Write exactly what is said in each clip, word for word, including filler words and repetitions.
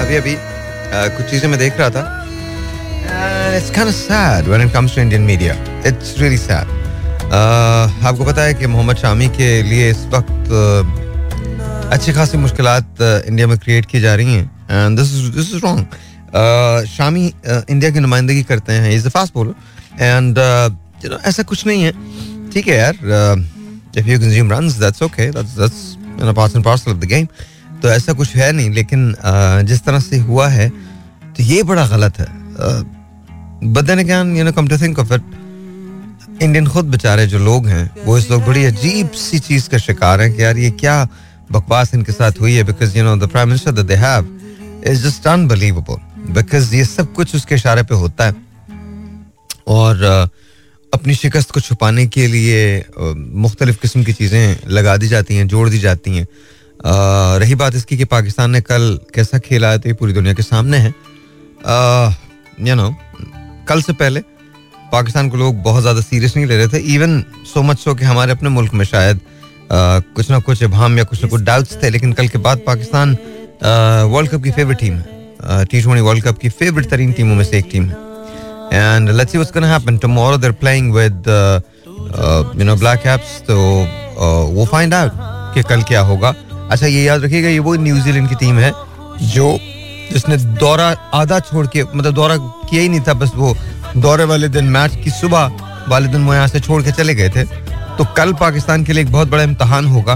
अभी अभी uh, कुछ चीज़ें मैं देख रहा था. And it's kind of sad when it comes to Indian media. It's really sad. Uh, आपको पता है कि मोहम्मद शामी के लिए इस वक्त uh, अच्छी खासी मुश्किलात uh, इंडिया में क्रिएट की जा रही हैं. And this is this is wrong. Uh, Shami uh, India की नुमाइंदगी करते हैं. He's a fast bowler. And uh, you know, ऐसा कुछ नहीं है. ठीक है यार. Uh, if you consume runs, that's okay. That's that's you know, part and parcel of the game. तो ऐसा कुछ है नहीं. लेकिन uh, जिस तरह से हुआ है तो ये बड़ा गलत है. uh, But then again, you know, come to think of it, Indian खुद बेचारे जो लोग हैं वो इस लोग बड़ी अजीब सी चीज का शिकार हैं कि यार ये क्या बकवास इनके साथ हुई है. Because you know the prime minister that they have is just unbelievable. Because ये सब कुछ उसके इशारे पे होता है और uh, अपनी शिकस्त को छुपाने के लिए uh, मुख्तलिफ किस्म की चीज़ें लगा दी जाती हैं, जोड़ दी जाती हैं. uh, रही बात इसकी कि पाकिस्तान ने कल कैसा खेला है तो ये पूरी दुनिया के सामने है. यू नो कल से पहले पाकिस्तान को लोग बहुत ज़्यादा सीरियस नहीं ले रहे थे. इवन सो मच सो कि हमारे अपने मुल्क में शायद uh, कुछ ना कुछ इबहम या कुछ ना कुछ डाउट्स थे. लेकिन कल के बाद पाकिस्तान वर्ल्ड कप की फेवरेट टीम है. टी ट्वेंटी वर्ल्ड कप की फेवरेट तरीन टीमों में से एक टीम है. And let's see what's gonna happen tomorrow. They are playing with you know black caps. तो uh, वो फाइंड आउट कि कल क्या होगा. अच्छा ये याद रखिएगा ये वो न्यूजीलैंड की टीम है जो जिसने दौरा आधा छोड़ के मतलब दौरा किया ही नहीं था. बस वो दौरे वाले दिन मैच की सुबह वाले दिन वो यहाँ से छोड़ के चले गए थे. तो कल पाकिस्तान के लिए एक बहुत बड़ा इम्तहान होगा.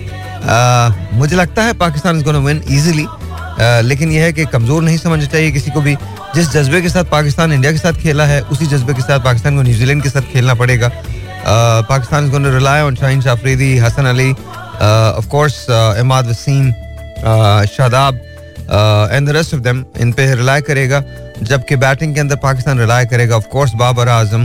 uh, मुझे लगता है Pakistan is gonna win easily. लेकिन यह है कि कमज़ोर नहीं समझना चाहिए किसी को भी. जिस जज्बे के साथ पाकिस्तान इंडिया के साथ खेला है उसी जज्बे के साथ पाकिस्तान को न्यूजीलैंड के साथ खेलना पड़ेगा. uh, Pakistan is gonna rely on Shaheen Shah Afridi, Hasan Ali, of course Imad Wasim, Shadab and the rest of them. इन पे रिलाई करेगा. जबकि बैटिंग के अंदर पाकिस्तान रिलाई करेगा of course Babar Azam,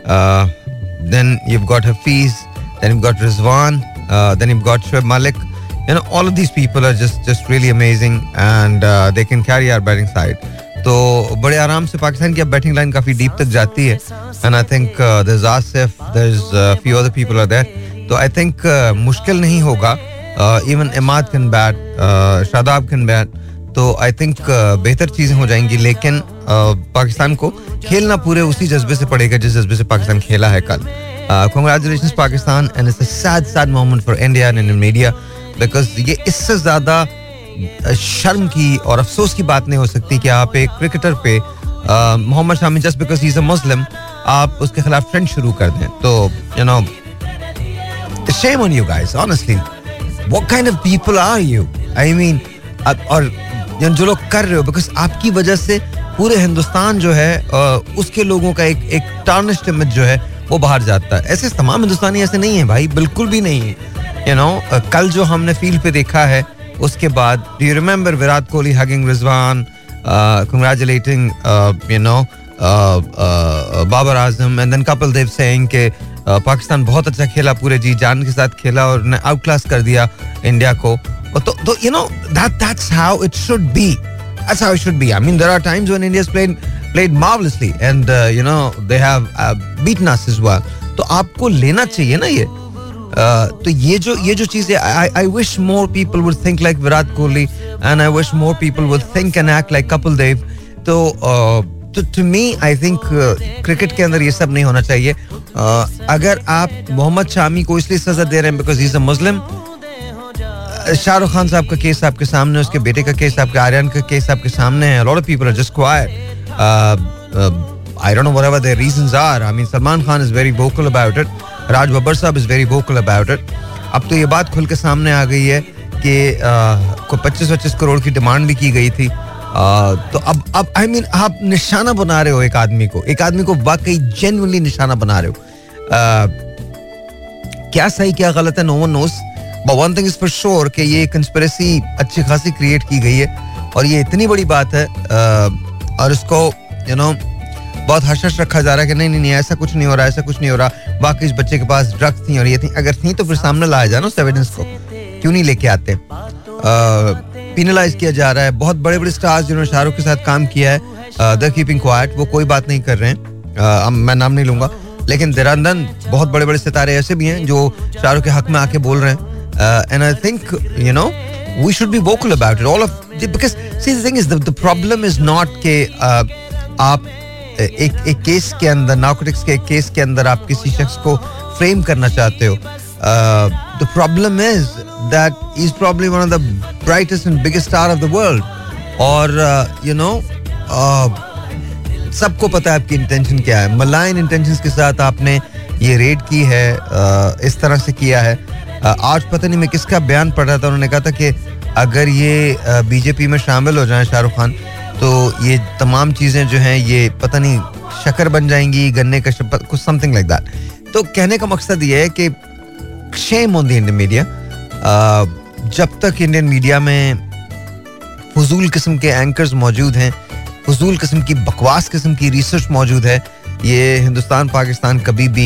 then you have got Hafeez, then you have got Rizwan, then you have got Shoaib Malik. You know all of these people are just just really amazing and they can carry our batting side. तो बड़े आराम से पाकिस्तान की अब batting line काफी deep तक जाती है. And I think there is Asif, there is few other people are there. तो आई थिंक मुश्किल नहीं होगा. Even Imad can bat, Shadab can bat. तो आई थिंक uh, बेहतर चीज़ें हो जाएंगी. लेकिन uh, पाकिस्तान को खेलना पूरे उसी जज्बे से पड़ेगा जिस जज्बे से पाकिस्तान खेला है कल. Congratulations Pakistan and it's a sad sad moment for India and Indian media. Because ये इससे ज़्यादा शर्म की और अफसोस की बात नहीं हो सकती कि आप एक क्रिकेटर पे Mohammad Shami just because he is a Muslim आप उसके खिलाफ ट्रेंड शुरू कर दें. तो you know shame on you guys honestly. What kind of people are you? I mean और जो लोग कर रहे हो बिकॉज आपकी वजह से पूरे हिंदुस्तान जो है उसके लोगों का एक एक टार्निश्ड इमेज जो है वो बाहर जाता है. ऐसे तमाम हिंदुस्तानी ऐसे नहीं है भाई, बिल्कुल भी नहीं है. यू नो कल जो हमने फील्ड पे देखा है उसके बाद do you remember Virat Kohli hugging Rizwan, congratulating you know Babar Azam and then Kapil Dev saying के पाकिस्तान बहुत अच्छा खेला, पूरे जी जान के साथ खेला और ने आउट क्लास कर दिया इंडिया को. तो तो you know that that's how it should be. That's how it should be. I mean there are times when India's played played marvelously and uh, you know they have uh, beaten us as well. तो आपको लेना चाहिए ना ये. uh, तो ये जो ये जो चीज़ है I I wish more people would think like Virat Kohli and I wish more people would think and act like Kapil Dev. तो uh, तो to me I think cricket uh, के अंदर ये सब नहीं होना चाहिए. uh, अगर आप मोहम्मद शामी को इसलिए सजा दे रहे हैं because he is a Muslim. Shahrukh Khan Sahab का केस आपके सामने, उसके बेटे का केस आपके, आर्यन का केस आपके सामने है. Lot of people are just quiet. I don't know whatever their reasons are. I mean Salman Khan is very vocal about it, Raj Babbar Sahab is very vocal about it. अब तो ये बात खुल के सामने आ गई है कि uh, को पच्चीस पच्चीस करोड़ की डिमांड भी की गई थी. uh, तो अब अब आई मीन आप निशाना बना रहे हो एक आदमी को, एक आदमी को वाकई जेन्युइनली निशाना बना रहे हो. uh, क्या सही क्या गलत है no one knows. But one thing is for sure कि ये कंस्पिरेसी अच्छी खासी क्रिएट की गई है और ये इतनी बड़ी बात है uh, और इसको यू नो बहुत हश हश रखा जा रहा है कि नहीं नहीं नहीं ऐसा कुछ नहीं हो रहा, ऐसा कुछ नहीं हो रहा. बाकी इस बच्चे के पास ड्रग्स थी और ये थी. अगर थी तो फिर सामने लाया जाए ना उस एविडेंस को, क्यों नहीं लेके आते. पिनलाइज किया जा रहा है. बहुत बड़े बड़े स्टार्स जिन्होंने शाहरुख के साथ काम किया है दे आर कीपिंग क्वाइट, वो कोई बात नहीं कर रहे हैं. uh, मैं नाम नहीं लूंगा लेकिन देरांदन बहुत बड़े बड़े सितारे ऐसे भी हैं जो शाहरुख के हक में आके बोल रहे हैं. Uh, and I think you know we should be vocal about it. All of because see the thing is the, the problem is not कि uh, आप एक एक केस के अंदर नार्कोटिक्स के एक केस के अंदर आप किसी शख्स को फ्रेम करना चाहते हो. The problem is that he's probably one of the brightest and biggest star of the world. और you know सबको पता है आपकी इंटेंशन क्या है. मलाइन इंटेंशंस के साथ आपने ये रेड की है, इस तरह से किया है. आज पता नहीं मैं किसका बयान पढ़ रहा था, उन्होंने कहा था कि अगर ये बीजेपी में शामिल हो जाएं शाहरुख खान तो ये तमाम चीज़ें जो हैं ये पता नहीं शक्कर बन जाएंगी, गन्ने का कुछ समथिंग लाइक दैट. तो कहने का मकसद ये है कि shame on the Indian media. जब तक इंडियन मीडिया में फजूल किस्म के एंकर्स मौजूद हैं, फजूल किस्म की बकवास किस्म की रिसर्च मौजूद है, ये हिंदुस्तान पाकिस्तान कभी भी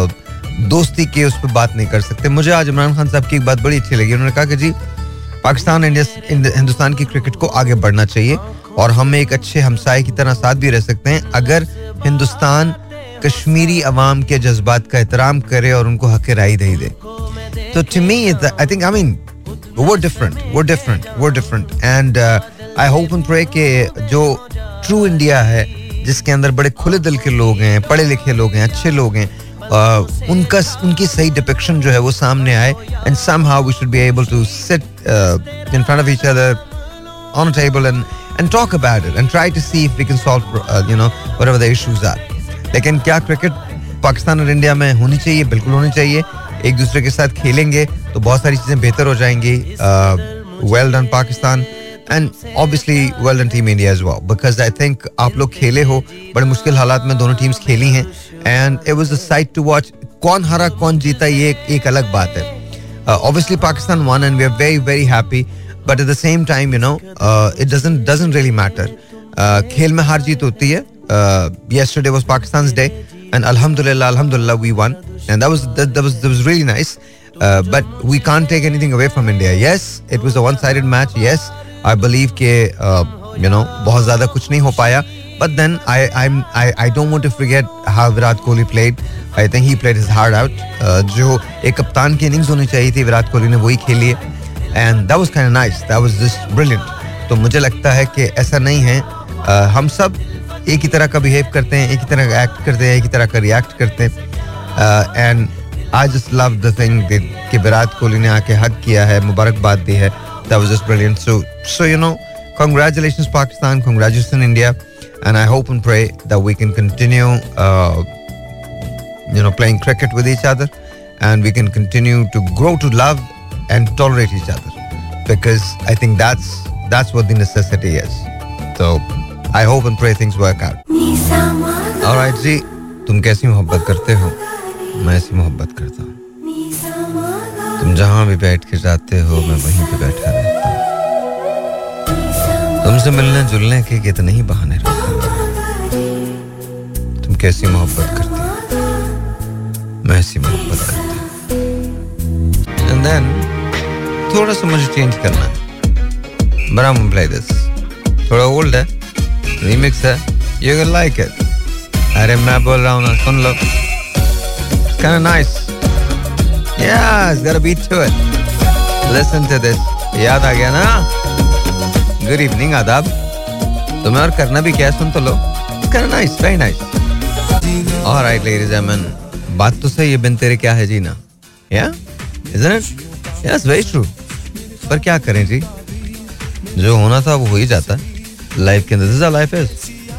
दोस्ती के उस पर बात नहीं कर सकते. मुझे आज इमरान खान साहब की एक बात बड़ी अच्छी लगी. उन्होंने कहा कि जी पाकिस्तान इंडिया हिंदुस्तान की क्रिकेट को आगे बढ़ना चाहिए और हम एक अच्छे हमसाये की तरह साथ भी रह सकते हैं अगर हिंदुस्तान कश्मीरी अवाम के जज्बात का एहतराम करे और उनको हक राय दे दे. तो to me I think I mean we're different we're different we're different and uh, I hope and pray कि जो ट्रू इंडिया है जिसके अंदर बड़े खुले दिल के लोग हैं, पढ़े लिखे लोग हैं, अच्छे लोग हैं, uh, उनका उनकी सही डिपिक्शन जो है वो सामने आए and somehow we should be able to sit uh, in front of each other on a table and and talk about it and try to see if we can solve uh, you know whatever the issues are. लेकिन क्या cricket Pakistan और India में होनी चाहिए? बिल्कुल होनी चाहिए. एक दूसरे के साथ खेलेंगे तो बहुत सारी चीजें बेहतर हो जाएंगी. Well done Pakistan and obviously well done team India as well, because I think आप लोग खेले हो, बड़े मुश्किल हालात में दोनों टीम्स खेली हैं and it was a sight to watch. कौन हारा कौन जीता ये एक, एक अलग बात है. Obviously Pakistan won and we are very very happy, but at the same time you know it doesn't doesn't really matter. खेल में हार जीत होती है. Yesterday was Pakistan's day and alhamdulillah alhamdulillah we won and that was that, that was that was really nice, uh, but we can't take anything away from India. Yes, it was a one sided match. Yes, I believe ke uh, you know बहुत ज़्यादा कुछ नहीं हो पाया, but then I I'm I I don't want to forget how Virat Kohli played. I think he played his heart out. uh, जो एक कप्तान की इनिंग्स होनी चाहिए थी विराट कोहली ने वही खेली है and that was kind of nice. That was just brilliant. तो मुझे लगता है कि ऐसा नहीं है. uh, हम सब एक ही तरह का बिहेव करते हैं, एक ही तरह का एक्ट करते हैं, एक ही तरह का रिएक्ट करते हैं. And I just love the thing कि विराट कोहली ने आके हक किया है, मुबारकबाद दी है. That was just brilliant. So so you know congratulations Pakistan, congratulations India, and I hope and pray that we can continue you know playing cricket with each other and we can continue to grow to love and tolerate each other, because I think that's that's what the necessity is. So I hope and pray things work out. All right जी, तुम कैसी मोहब्बत करते हो? मैं ऐसी मोहब्बत करता हूँ. तुम जहाँ भी बैठ के जाते हो मैं वहीं पे बैठा रहता हूँ. तुमसे मिलने जुलने के कितने ही बहाने रहते हो. तुम कैसी मोहब्बत करते हो? मैं ऐसी मोहब्बत करता हूँ. And then थोड़ा सा मुझे चेंज करना है. But I'm gonna play this. थोड़ा ओल्ड है, रीमिक्स है, you will like it. अरे मैं बोल रहा हूँ ना, सुन लो. It's kind of nice. Yeah, it's got a beat to it. Listen to this. याद आ गया ना? Good evening, आदाब. तुम्हें और करना भी क्या है, सुन तो लो. It's kind of nice, very nice. All right, ladies and gentlemen. बात तो सही है, बिन तेरे क्या है जीना. Yeah, isn't it? Yes, very true. पर क्या करें जी? जो होना था वो हो ही जाता है लाइफ के अंदर. This is life is.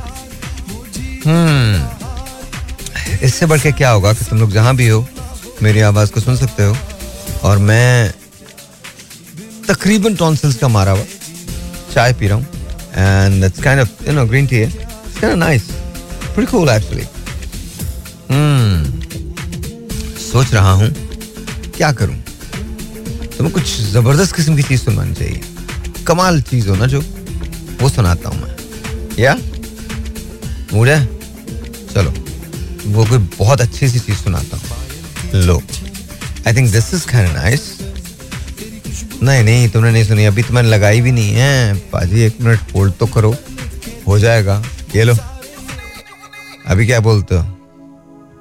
हम्म इससे बढ़ के क्या होगा कि तुम लोग जहां भी हो मेरी आवाज को सुन सकते हो और मैं तकरीबन टॉन्सिल्स का मारा हुआ चाय पी रहा हूँ and it's kind of you know green tea है. It's kind of nice, pretty cool actually. हम्म सोच रहा हूँ क्या करूँ. तुम्हें कुछ जबरदस्त किस्म की चीज सुनवानी चाहिए, कमाल चीज हो ना जो, वो सुनाता हूं मैं. या मूड है? चलो वो कोई बहुत अच्छी सी चीज सुनाता हूं. लो, I think this is kind of nice. नहीं नहीं तुमने नहीं सुनी अभी, तो मैंने लगाई भी नहीं है. पाजी एक मिनट होल्ड तो करो, हो जाएगा. ये लो, अभी क्या बोलते हो?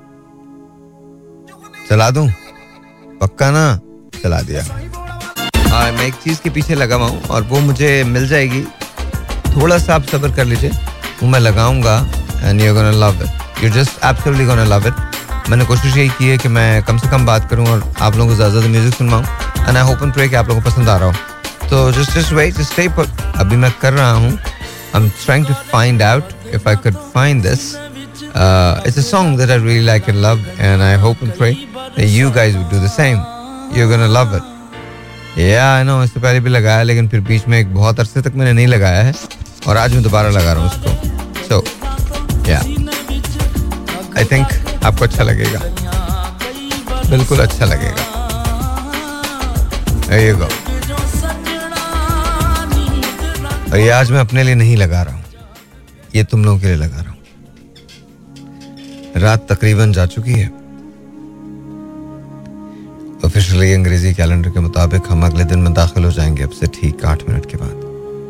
चला दूं? पक्का ना? चला दिया. हाँ, मैं एक चीज़ के पीछे लगा हुआ हूँ और वो मुझे मिल जाएगी. थोड़ा सा आप सब्र कर लीजिए, वो मैं लगाऊंगा and you are gonna love it. You just absolutely gonna love it. मैंने कोशिश यही की है कि मैं कम से कम बात करूँ और आप लोगों को ज़्यादा ज़्यादा म्यूजिक सुनवाऊँ and I hope and pray कि आप लोगों को पसंद आ रहा हो. तो just just wait, just stay put. अभी मैं कर रहा हूँ. I am trying to find out if I could find this. It's a song that I really like and love and I hope and pray that you guys would do the same. You are gonna love it. Yeah I know, इससे पहले भी लगाया लेकिन फिर बीच में एक बहुत अरसे तक मैंने नहीं लगाया है और आज मैं दोबारा लगा रहा हूँ इसको. सो या आई थिंक आपको अच्छा लगेगा, बिल्कुल अच्छा लगेगा. There you go. और ये आज मैं अपने लिए नहीं लगा रहा हूँ, ये तुम लोगों के लिए लगा रहा हूँ. रात तकरीबन जा चुकी है. ऑफिशियली अंग्रेजी कैलेंडर के मुताबिक हम अगले दिन में दाखिल हो जाएंगे अब से ठीक आठ मिनट के बाद.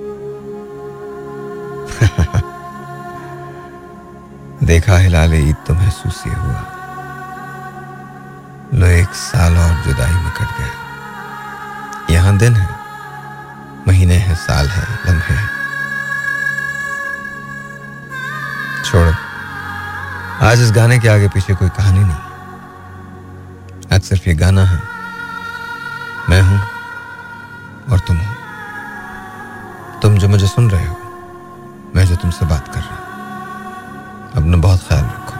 देखा हिलाल ईद तो महसूस ये हुआ, लो एक साल और जुदाई में कट गया. यहाँ दिन है, महीने हैं, साल है, लम्हे हैं. छोड़ो, आज इस गाने के आगे पीछे कोई कहानी नहीं. आज सिर्फ ये गाना है, मैं हूं और तुम हो. तुम जो मुझे सुन रहे हो, मैं जो तुमसे बात कर रहा हूं. अपना बहुत ख्याल रखो.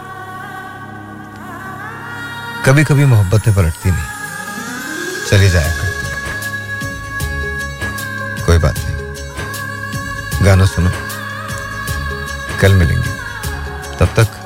कभी कभी मोहब्बतें पलटती नहीं, चली जाया करती. कोई बात नहीं, गाना सुनो, कल मिलेंगे. तब तक